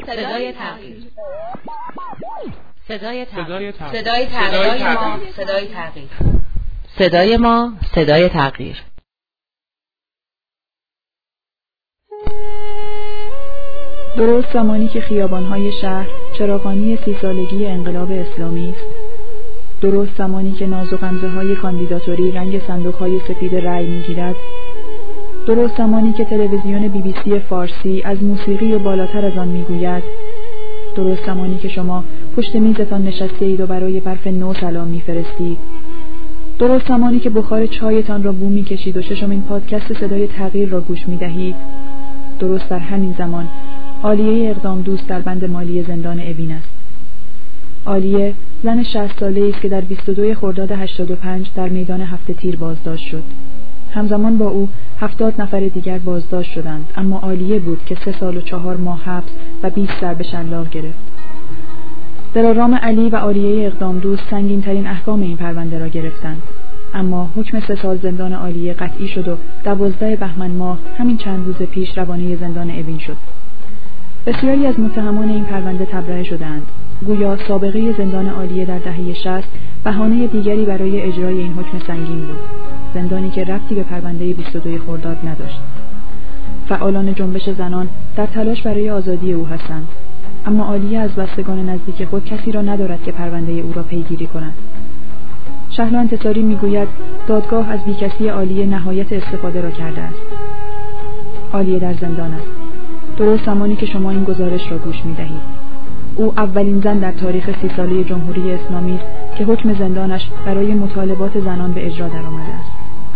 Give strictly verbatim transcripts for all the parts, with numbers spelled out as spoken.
صدای تغییر. صدای تغییر. صدای تغییر ما، صدای تغییر. صدای ما، صدای تغییر. درست زمانی که خیابان‌های شهر چراغانی سی سالگی انقلاب اسلامی است، درست زمانی که ناز و غمزه‌های کاندیداتوری رنگ صندوق‌های سفید رأی می‌گیرد، درست زمانی که تلویزیون بی بی سی فارسی از موسیقی و بالاتر از آن می‌گوید، درست زمانی که شما پشت میزتان نشسته اید و برای برف نو سلام می‌فرستید، درست زمانی که بخار چایتان را بو می‌کشید و ششمین پادکست صدای تغییر را گوش می‌دهید، درست در همین زمان عالیه اقدام دوست در بند مالی زندان اوین است. عالیه زن شصت ساله‌ای است که در بیست و دو خرداد هشتاد و پنج در میدان هفت تیر بازداشت شد. همزمان با او هفتاد نفر دیگر بازداشت شدند، اما عالیه بود که سه سال و چهار ماه حبس و بیست ضرب شلاق گرفت. دلارام علی و عالیه اقدام دوست سنگین ترین احکام این پرونده را گرفتند، اما حکم سه سال زندان عالیه قطعی شد و دوازده بهمن ماه همین چند روز پیش روانه زندان اوین شد. بسیاری از متهمان این پرونده تبرئه شدند، گویا سابقه زندان عالیه در دهه شصت بهانه دیگری برای اجرای این حکم سنگین بود، زندانی که ربطی به پرونده بیست و دو خرداد نداشت. فعالان جنبش زنان در تلاش برای آزادی او هستند، اما عالیه از بستگان نزدیک خود کسی را ندارد که پرونده او را پیگیری کند. شهلا انتصاری میگوید دادگاه از بیکسی عالیه نهایت استفاده را کرده است. عالیه در زندان است، درست زمانی که شما این گزارش را گوش می‌دهید. او اولین زن در تاریخ سی ساله جمهوری اسلامی است که حکم زندانش برای مطالبات زنان به اجرا درآمده است.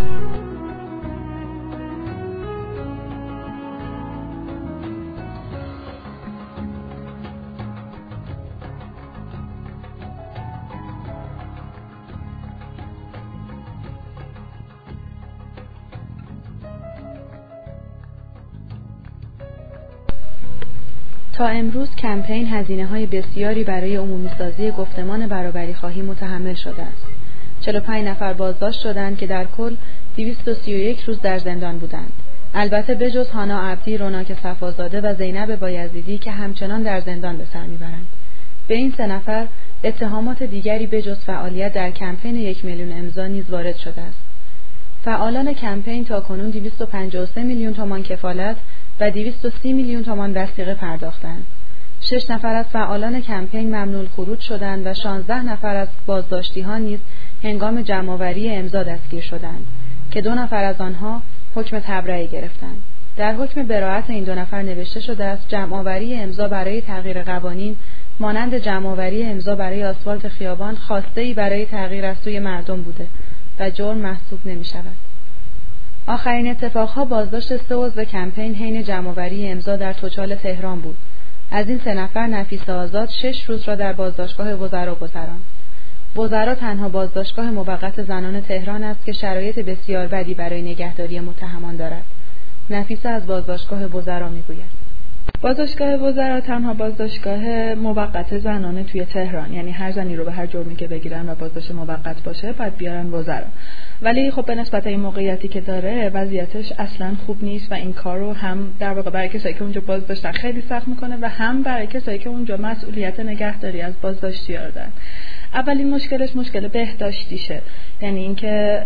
تا امروز کمپین هزینه‌های بسیاری برای عمومی‌سازی گفتمان برابری خواهی متحمل شده است. چهل و پنج نفر بازداشت شدند که در کل دویست و سی و یک روز در زندان بودند. البته بجز هانا عبدی، روناک صفازاده و زینب بایزیدی که همچنان در زندان به سر میبرند. به این سه نفر اتهامات دیگری بجز فعالیت در کمپین یک میلیون امضا نیز وارد شده است. فعالان کمپین تاکنون دویست و پنجاه و سه میلیون تومان کفالت و دویست و سی میلیون تومان وثیقه پرداختند. شش نفر از فعالان کمپین ممنوع خروج شدند و شانزده نفر از بازداشتی‌ها نیز هنگام جمع‌آوری امضا دستگیر شدند که دو نفر از آنها حکم تبرئه گرفتند. در حکم براءت این دو نفر نوشته شده است جمع‌آوری امضا برای تغییر قوانین مانند جمع‌آوری امضا برای آسفالت خیابان خواسته‌ای برای تغییر از سوی مردم بوده و جرم محسوب نمی‌شود. آخرین اتفاقها بازداشت سه عضو کمپین حین جمع‌آوری امضا در توچال تهران بود. از این سه نفر نفیس آزاد شش روز را در بازداشتگاه وزرا گذراند. وزرا تنها بازداشتگاه موقت زنان تهران است که شرایط بسیار بدی برای نگهداری متهمان دارد. نفیسه از بازداشتگاه وزرا میگوید. بازداشتگاه وزرا تنها بازداشتگاه موقت زنانه توی تهران، یعنی هر زنی رو به هر جرمی که بگیرن و بازداشت موقت باشه بعد بیارن وزرا. ولی خب به نسبت این موقعیتی که داره وضعیتش اصلا خوب نیست و این کار رو هم در واقع برای کسایی که اونجا بازداشتن خیلی سخت میکنه و هم برای کسایی که اونجا مسئولیت نگهداری از بازداشتی‌ها رو دارن. اولین مشکلش مشکل بهداشتیشه، یعنی اینکه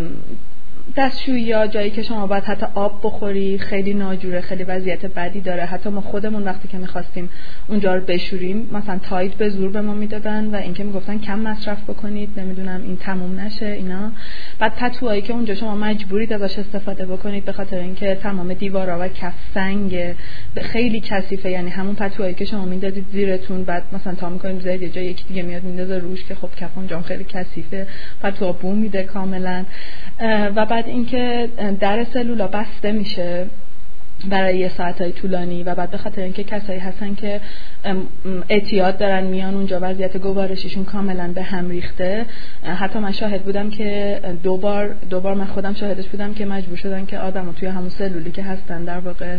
دستشویی یا جایی که شما باید حتی آب بخوری خیلی ناجوره، خیلی وضعیت بدی داره. حتی ما خودمون وقتی که می‌خواستیم اونجا رو بشوریم مثلا تایت به زور به ما میدادن و اینکه میگفتن کم مصرف بکنید، نمیدونم این تموم نشه اینا. بعد پتوهایی که اونجا شما مجبورید ازش استفاده بکنید به خاطر اینکه تمام دیوارا و کف سنگ خیلی کثیفه، یعنی همون پتوهایی که شما میندازید زیرتون بعد مثلا تا می‌کنید بذارید یه جای یکی دیگه میاد میندازه روش که خب کف اونجا خیلی کثیفه، پتوها بو میده کاملا. و بعد اینکه در سلولا بسته میشه برای یه ساعتای طولانی و بعد به خاطر اینکه کسایی هستن که اعتیاد دارن میان اونجا وضعیت گوارشیشون کاملا به هم ریخته. حتی من شاهد بودم که دو بار دو بار من خودم شاهدش بودم که مجبور شدن که آدمو توی همون سلولی که هستن در واقع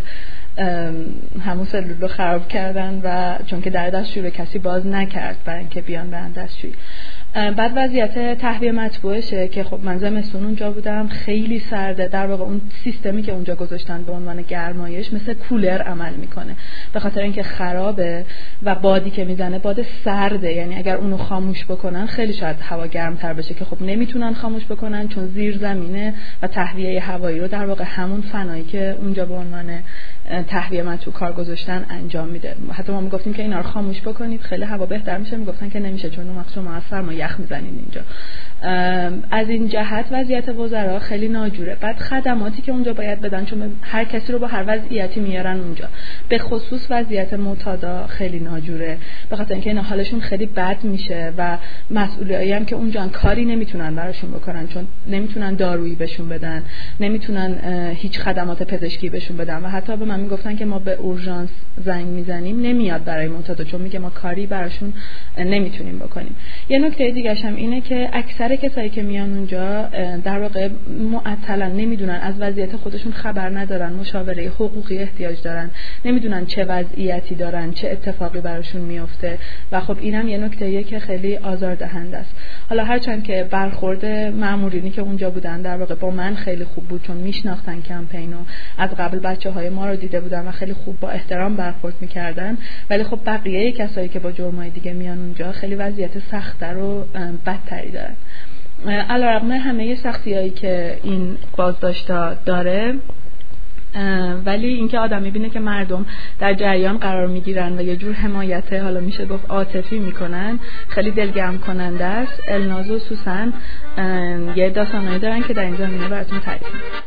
همون سلول رو خراب کردن و چون که در دستشویی کسی باز نکرد برای اینکه بیان برن دستشویی. بعد وضعیت تهویه مطبوعشه که خب من زمستون اونجا بودم، خیلی سرده، در واقع اون سیستمی که اونجا گذاشتن به عنوان گرمایش مثل کولر عمل میکنه به خاطر اینکه خرابه و بادی که میزنه باد سرده، یعنی اگر اونو خاموش بکنن خیلی شاید هوا گرمتر بشه که خب نمیتونن خاموش بکنن چون زیر زمینه و تهویه هوایی رو در واقع همون فنایی که اونجا به عنوان تهویه مطبوع کار گذاشتن انجام میده. حتی ما میگفتیم که اینا رو خاموش بکنید خیلی هوا بهتر میشه، میگفتن که نمیشه چون اون وقت شما از سرما یخ میزنین اینجا. از این جهت وضعیت وزرا خیلی ناجوره. بعد خدماتی که اونجا باید بدن، چون هر کسی رو با هر وضعیتی میارن اونجا، به خصوص وضعیت معتادا خیلی ناجوره به خاطر اینکه اینا حالشون خیلی بد میشه و مسئولیایی هم که اونجا کاری نمیتونن براشون بکنن چون نمیتونن دارویی بهشون بدن، نمیتونن هیچ خدمات پزشکی بهشون بدن و حتی به من میگفتن که ما به اورژانس زنگ میزنیم نمیاد برای معتادا چون میگه ما کاری براشون نمیتونیم بکنیم. یه نکته دیگه هم اینه که اکثر کسایی که میان اونجا در واقع معطلن، نمیدونن، از وضعیت خودشون خبر ندارن، مشاوره حقوقی احتیاج دارن، نمیدونن چه وضعیتی دارن، چه اتفاقی براشون میفته و خب اینم یه نکته‌ایه که خیلی آزاردهنده است. حالا هرچند که برخورد مامورینی که اونجا بودن در واقع با من خیلی خوب بود چون میشناختن کمپینو، از قبل بچه‌های ما رو دیده بودن و خیلی خوب با احترام برخورد میکردن، ولی خب بقیه کسایی که با جرمای دیگه میان اونجا خیلی وضعیت سخت‌تر و بدتری دارن. علیرغم همه سختی‌هایی که این بازداشت‌ها داره، ولی اینکه آدم می‌بینه که مردم در جریان قرار می‌گیرن و یه جور حمایت، حالا میشه گفت عاطفی می‌کنن، خیلی دلگرم کننده است. الناز و سوسن یه داستانایی دارن که در این زمینه براتون تعریف می‌کنم.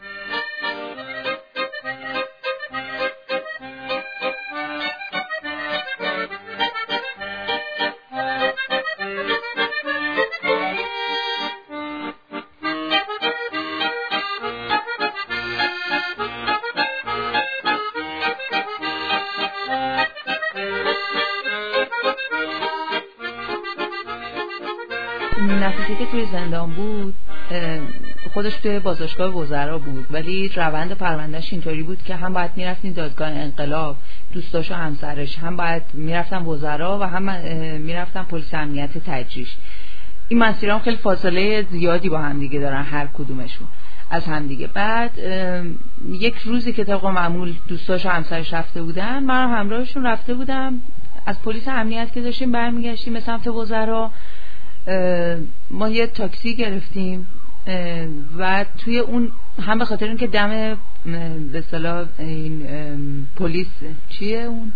نفیسی که توی زندان بود خودش توی بازداشتگاه وزرا بود، ولی روند پروندهش اینطوری بود که هم باید میرفتین دادگاه انقلاب دوستاش و همسرش، هم باید میرفتن وزرا و هم میرفتن پلیس امنیت تجریش. این مسیرها خیلی فاصله زیادی با هم دیگه دارن هر کدومشون از هم دیگه. بعد یک روزی که طبق معمول دوستاش و همسرش رفته بودن، من همراهشون رفته بودم، از پلیس امنیت که داشتیم برمیگشتیم به سمت وزرا، ما یه تاکسی گرفتیم و توی اون هم به خاطر اینکه دم به اصطلاح این پلیس چیه اون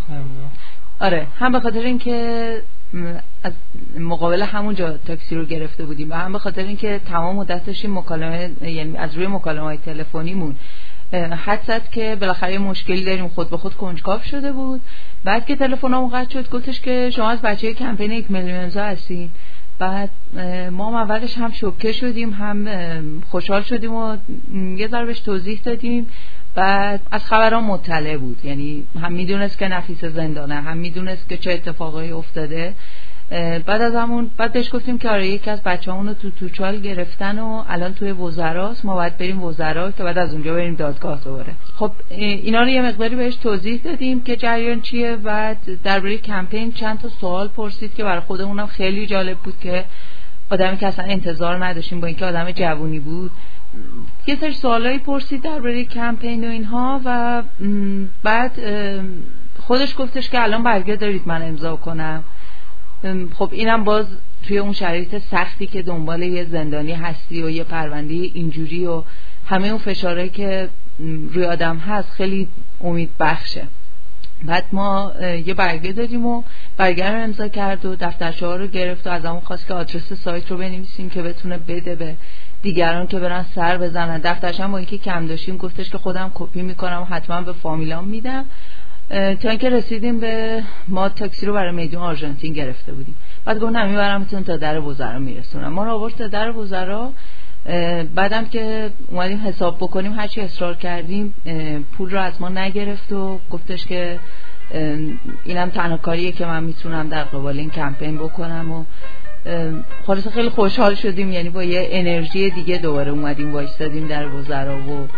آره هم به خاطر اینکه از مقابل همونجا تاکسی رو گرفته بودیم و هم به خاطر اینکه تمام مدت داشتیم مکالمه، یعنی از روی مکالمه‌های تلفنیمون حد زد که بالاخره یه مشکلی داریم، خود به خود کنجکاو شده بود. بعد که تلفنمون قطع شد گفتش که شما از بچه کمپین یک میلیون امضا هستین. بعد ما اولش هم شوکه شدیم هم خوشحال شدیم و یه ذره بهش توضیح دادیم. بعد از خبران مطلع بود، یعنی هم میدونست که نفیسه زندانه، هم میدونست که چه اتفاقایی افتاده. بعد از همون بعد بهش گفتیم که آره یکی از بچه‌مون رو تو توچال گرفتن و الان توی وزراست، ما باید بریم وزرا که بعد از اونجا بریم دادگاه دوباره. خب اینا رو یه مقداری بهش توضیح دادیم که جریان چیه و درباره کمپین چند تا سوال پرسید که برای خودمونم خیلی جالب بود که آدمی که اصلا انتظار نداشتیم با اینکه آدم جوونی بود. یه سری سوالایی پرسید درباره کمپین و اینها و بعد خودش گفتش که الان برگه دارید من امضا کنم. خب اینم باز توی اون شرایط سختی که دنبال یه زندانی هستی و یه پرونده اینجوری و همه اون فشارهایی که روی آدم هست خیلی امید بخشه. بعد ما یه برگه دادیم و برگه رو امضا کرد و دفترچه ها رو گرفت و از همون خواست که آدرس سایت رو بنویسیم که بتونه بده به دیگران که برن سر بزنن. دفترچه هم با اینکه کم داشتیم گفتش که خودم کپی میکنم و حتما به فامیلام میدم. تا اینکه رسیدیم به ما تاکسی رو برای میدون آرژانتین گرفته بودیم. بعد گفت نمیبرمتون تا در وزرا میرسونم. ما رو آورد تا در وزرا. بعدم که اومدیم حساب بکنیم هرچی اصرار کردیم پول رو از ما نگرفت و گفتش که اینم تنها کاریه که من میتونم در قبال این کمپین بکنم و خلاص خیلی خوشحال شدیم، یعنی با یه انرژی دیگه دوباره اومدیم وایستادیم در وزرا و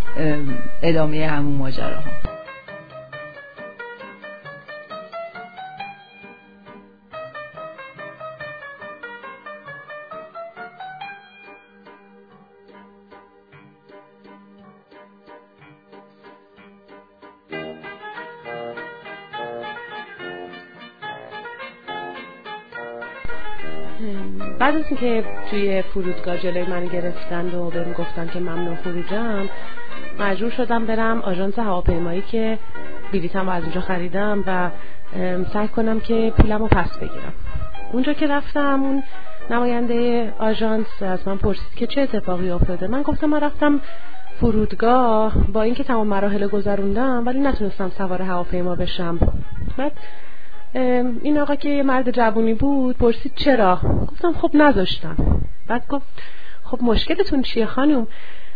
ادامه همون ماجراها. بعد از اینکه توی فرودگاه جلوی من گرفتند و بهم گفتن که ممنوع خروجم، مجبور شدم برم آژانس هواپیمایی که بلیطم رو از اونجا خریدم و سعی کنم که پولمو پس بگیرم. اونجا که رفتم، اون نماینده آژانس از من پرسید که چه اتفاقی افتاده. من گفتم من رفتم فرودگاه، با اینکه تمام مراحل گذروندم ولی نتونستم سوار هواپیما بشم. بعد این آقا که یه مرد جوونی بود پرسید چرا؟ گفتم خب نذاشتم. بعد گفت خب مشکلتون چیه خانم؟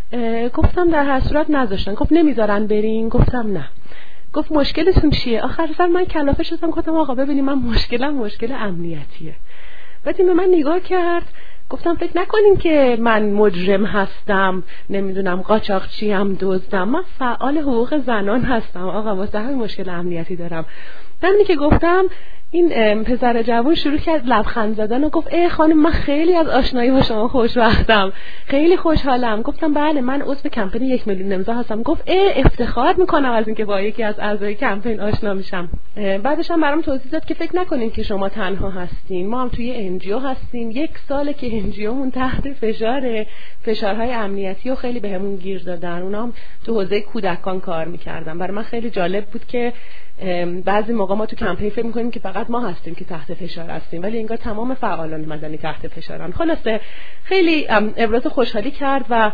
گفتم در هر صورت نذاشتن. گفت نمیذارن برین؟ گفتم نه. گفت مشکلتون چیه؟ آخر سر من کلافه شدم گفتم آقا ببینید من مشکلم مشکل امنیتیه. بعد این به من نگاه کرد، گفتم فکر نکنین که من مجرم هستم، نمیدونم قاچاقچیم، دزدم. من فعال حقوق زنان هستم آقا، واسه همین مشکل امنیتی دارم. همینی که گفتم این پسر جوان شروع کرد لبخند زدن و گفت ای خانم من خیلی از آشنایی با شما خوشبختم، خیلی خوشحالم. گفتم بله من عضو کمپین یک میلیون امضا هستم. گفت ای افتخار میکنم از اینکه با یکی از اعضای کمپین آشنا میشم. بعدش هم برام توضیح داد که فکر نکنین که شما تنها هستین، ما هم توی ان جی او هستیم، یک ساله که ان جی او مون تحت فشاره، فشارهای امنیتی و خیلی بهمون گیر دادن. اونا هم تو حوزه کودکان کار میکردن. برای من خیلی جالب بود که بعضی موقع ما تو کمپین فکر می‌کنیم که فقط ما هستیم که تحت فشار هستیم، ولی انگار تمام فعالان مدنی تحت فشارن. خلاصه خیلی ابراز خوشحالی کرد و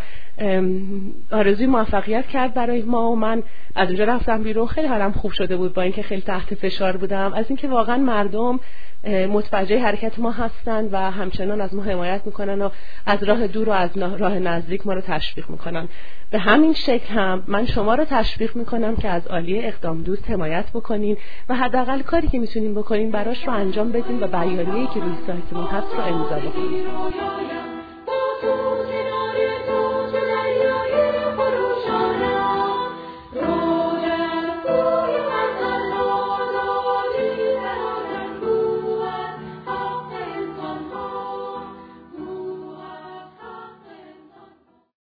آرزوی موفقیت کرد برای ما و من از اونجا رفتم بیرون. خیلی حالم خوب شده بود با اینکه خیلی تحت فشار بودم، از اینکه واقعا مردم متوجه حرکت ما هستند و همچنان از ما حمایت میکنن و از راه دور و از راه نزدیک ما رو تشویق میکنن. به همین شکل هم من شما رو تشویق میکنم که از عالیه اقدام دوست حمایت بکنین و حداقل کاری که میتونین بکنین براش رو انجام بدین و بیانیه‌ای که روی سایت ما هست رو امضا بکنین.